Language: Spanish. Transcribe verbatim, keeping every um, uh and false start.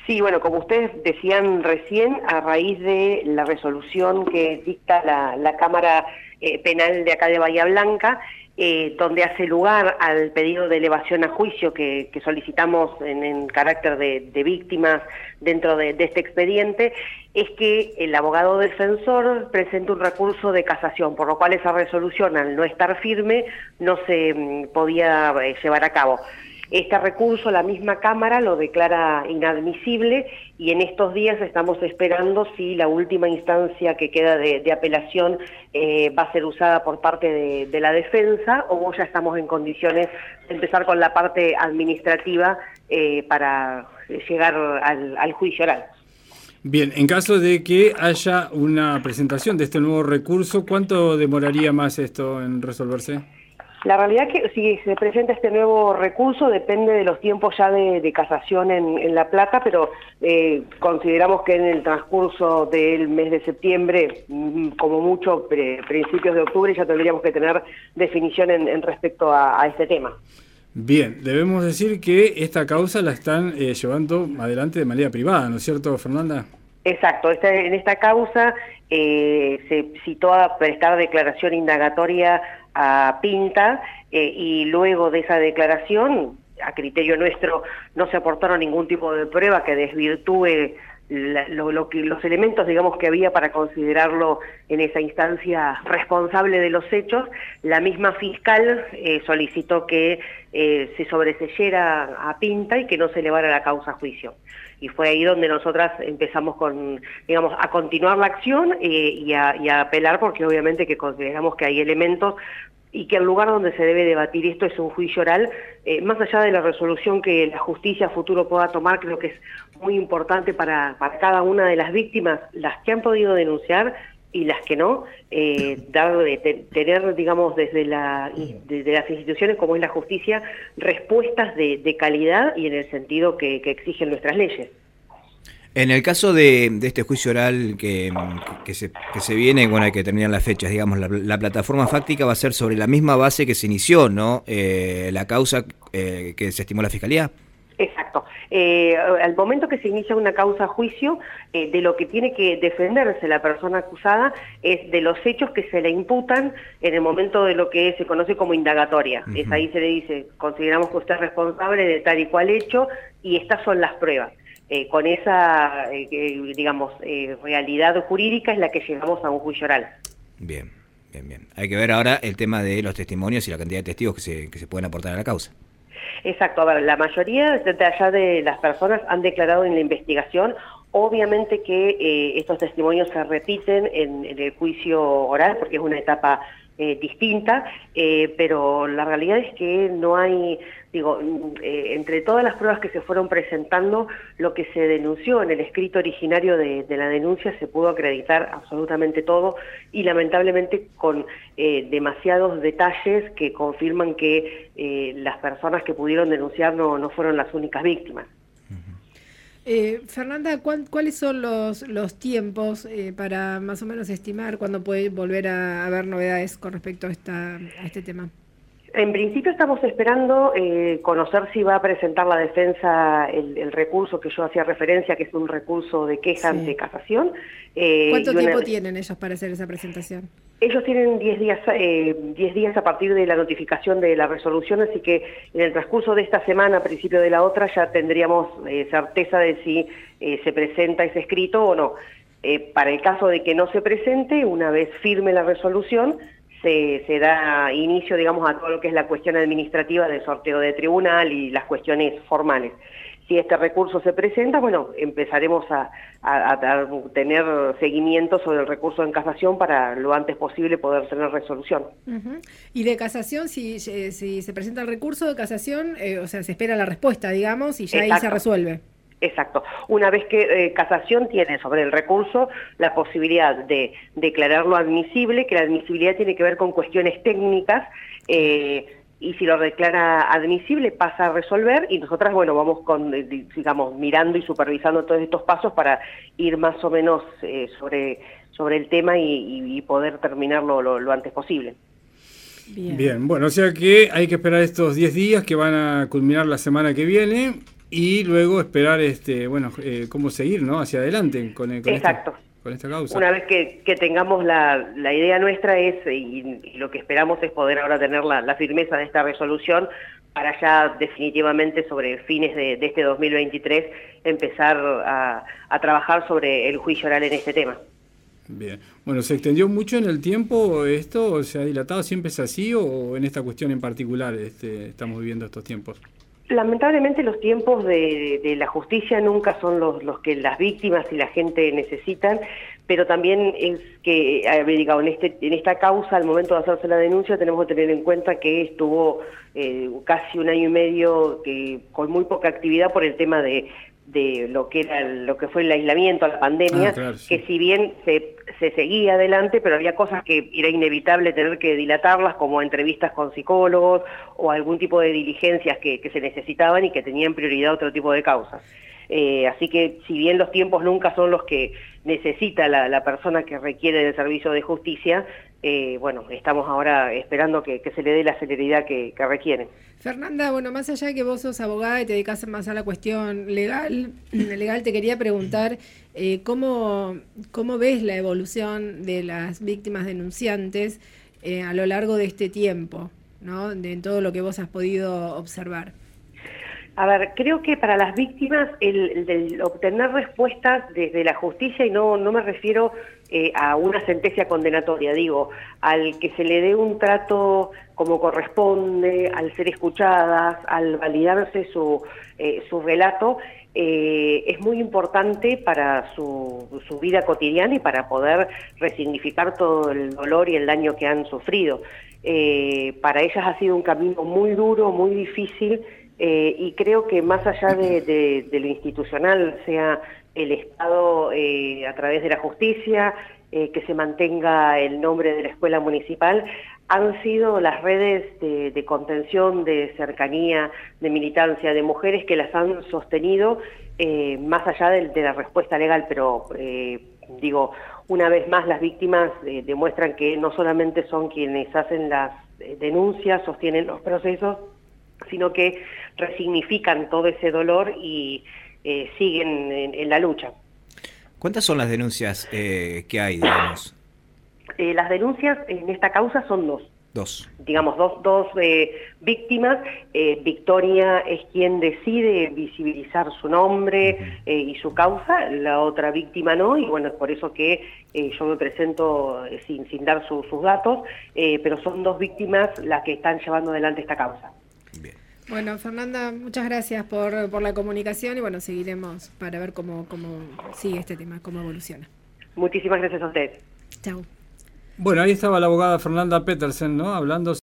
Sí, bueno, como ustedes decían recién, a raíz de la resolución que dicta la, la Cámara eh, Penal de acá de Bahía Blanca, eh, donde hace lugar al pedido de elevación a juicio que, que solicitamos en, en carácter de, de víctimas dentro de, de este expediente, es que el abogado defensor presente un recurso de casación, por lo cual esa resolución, al no estar firme, no se mm, podía eh, llevar a cabo. Este recurso la misma Cámara lo declara inadmisible y en estos días estamos esperando si la última instancia que queda de, de apelación eh, va a ser usada por parte de, de la defensa, o ya estamos en condiciones de empezar con la parte administrativa eh, para llegar al, al juicio oral. Bien, en caso de que haya una presentación de este nuevo recurso, ¿cuánto demoraría más esto en resolverse? La realidad es que si se presenta este nuevo recurso depende de los tiempos ya de, de casación en, en La Plata, pero eh, consideramos que en el transcurso del mes de septiembre, como mucho pre, principios de octubre, ya tendríamos que tener definición en, en respecto a, a este tema. Bien, debemos decir que esta causa la están eh, llevando adelante de manera privada, ¿no es cierto, Fernanda? Exacto, este, en esta causa eh, se citó a prestar declaración indagatoria a Pinta eh, y luego de esa declaración, a criterio nuestro, no se aportaron ningún tipo de prueba que desvirtúe la, lo, lo que, los elementos, digamos, que había para considerarlo en esa instancia responsable de los hechos. La misma fiscal eh, solicitó que eh, se sobreseyera a Pinta y que no se elevara la causa a juicio. Y fue ahí donde nosotras empezamos con, digamos, a continuar la acción eh, y, a, y a apelar, porque obviamente que consideramos que hay elementos y que el lugar donde se debe debatir esto es un juicio oral, eh, más allá de la resolución que la justicia a futuro pueda tomar. Creo que es muy importante para, para cada una de las víctimas, las que han podido denunciar y las que no, eh, dar, te, tener, digamos, desde, la, desde las instituciones como es la justicia, respuestas de, de calidad y en el sentido que, que exigen nuestras leyes. En el caso de, de este juicio oral que, que, se, que se viene, bueno, hay que terminar las fechas, digamos, la, la plataforma fáctica va a ser sobre la misma base que se inició, ¿no? Eh, la causa eh, que se estimó la Fiscalía. Exacto. Eh, al momento que se inicia una causa a juicio, eh, de lo que tiene que defenderse la persona acusada es de los hechos que se le imputan en el momento de lo que se conoce como indagatoria. Uh-huh. Es ahí se le dice, consideramos que usted es responsable de tal y cual hecho y estas son las pruebas. Eh, con esa, eh, digamos, eh, realidad jurídica es la que llegamos a un juicio oral. Bien, bien, bien. Hay que ver ahora el tema de los testimonios y la cantidad de testigos que se, que se pueden aportar a la causa. Exacto, a ver, la mayoría de allá de las personas han declarado en la investigación. Obviamente que eh, estos testimonios se repiten en, en el juicio oral porque es una etapa eh, distinta, eh, pero la realidad es que no hay, digo, eh, entre todas las pruebas que se fueron presentando, lo que se denunció en el escrito originario de, de la denuncia se pudo acreditar absolutamente todo y lamentablemente con eh, demasiados detalles que confirman que eh, las personas que pudieron denunciar no, no fueron las únicas víctimas. Eh, Fernanda, ¿cuál, ¿cuáles son los, los tiempos eh, para más o menos estimar cuándo puede volver a haber novedades con respecto a, esta, a este tema? En principio estamos esperando eh, conocer si va a presentar la defensa el, el recurso que yo hacía referencia, que es un recurso de queja sí. ante casación. Eh, ¿Cuánto una... tiempo tienen ellos para hacer esa presentación? Ellos tienen diez días, eh, diez días a partir de la notificación de la resolución, así que en el transcurso de esta semana, a principio de la otra, ya tendríamos eh, certeza de si eh, se presenta ese escrito o no. Eh, para el caso de que no se presente, una vez firme la resolución, Se, se da inicio, digamos, a todo lo que es la cuestión administrativa del sorteo de tribunal y las cuestiones formales. Si este recurso se presenta, bueno, empezaremos a, a, a tener seguimiento sobre el recurso en casación para lo antes posible poder tener resolución. Uh-huh. Y de casación, si, si se presenta el recurso de casación, eh, o sea, se espera la respuesta, digamos, y ya Exacto. ahí se resuelve. Exacto. Una vez que eh, casación tiene sobre el recurso la posibilidad de declararlo admisible, que la admisibilidad tiene que ver con cuestiones técnicas, eh, y si lo declara admisible pasa a resolver y nosotras, bueno, vamos con, digamos, mirando y supervisando todos estos pasos para ir más o menos eh, sobre, sobre el tema y, y poder terminarlo lo, lo antes posible. Bien. Bien, bueno, o sea que hay que esperar estos diez días que van a culminar la semana que viene. y luego esperar, este, bueno, eh, cómo seguir, ¿no? Hacia adelante con, con Exacto. Esta, con esta causa. Una vez que, que tengamos la, la idea nuestra es, y, y lo que esperamos es poder ahora tener la, la firmeza de esta resolución para ya definitivamente sobre fines de, de este dos mil veintitrés empezar a, a trabajar sobre el juicio oral en este tema. Bien. Bueno, ¿se extendió mucho en el tiempo esto? ¿Se ha dilatado? ¿Siempre es así o en esta cuestión en particular este, estamos viviendo estos tiempos? Lamentablemente los tiempos de, de la justicia nunca son los, los que las víctimas y la gente necesitan, pero también es que, digamos, en, este, en esta causa, al momento de hacerse la denuncia, tenemos que tener en cuenta que estuvo eh, casi un año y medio que, con muy poca actividad por el tema de, de lo que era lo que fue el aislamiento, la pandemia, ah, claro, sí. Que si bien se, se seguía adelante, pero había cosas que era inevitable tener que dilatarlas, como entrevistas con psicólogos o algún tipo de diligencias que, que se necesitaban y que tenían prioridad otro tipo de causas. Eh, así que si bien los tiempos nunca son los que necesita la, la persona que requiere del servicio de justicia, eh, bueno, estamos ahora esperando que, que se le dé la celeridad que, que requiere. Fernanda, bueno, más allá de que vos sos abogada y te dedicás más a la cuestión legal, legal te quería preguntar eh, ¿cómo, cómo ves la evolución de las víctimas denunciantes eh, a lo largo de este tiempo, ¿no? De todo lo que vos has podido observar. A ver, creo que para las víctimas el, el obtener respuestas desde la justicia, y no, no me refiero eh, a una sentencia condenatoria, digo, al que se le dé un trato como corresponde, al ser escuchadas, al validarse su, eh, su relato, eh, es muy importante para su, su vida cotidiana y para poder resignificar todo el dolor y el daño que han sufrido. Eh, para ellas ha sido un camino muy duro, muy difícil, Eh, y creo que más allá de, de, de lo institucional, sea el Estado eh, a través de la justicia, eh, que se mantenga el nombre de la escuela municipal, han sido las redes de, de contención, de cercanía, de militancia, de mujeres que las han sostenido eh, más allá de, de la respuesta legal, pero eh, digo, una vez más las víctimas eh, demuestran que no solamente son quienes hacen las eh, denuncias, sostienen los procesos, sino que resignifican todo ese dolor y eh, siguen en, en la lucha. ¿Cuántas son las denuncias eh, que hay, digamos? Eh, las denuncias en esta causa son dos. Dos. Digamos, dos, dos eh, víctimas. Eh, Victoria es quien decide visibilizar su nombre uh-huh. eh, y su causa, la otra víctima no, y bueno, es por eso que eh, yo me presento eh, sin, sin dar su, sus datos, eh, pero son dos víctimas las que están llevando adelante esta causa. Bien. Bueno, Fernanda, muchas gracias por, por la comunicación y bueno, seguiremos para ver cómo, cómo sigue este tema, cómo evoluciona. Muchísimas gracias a ustedes. Chao. Bueno, ahí estaba la abogada Fernanda Petersen, ¿no? Hablando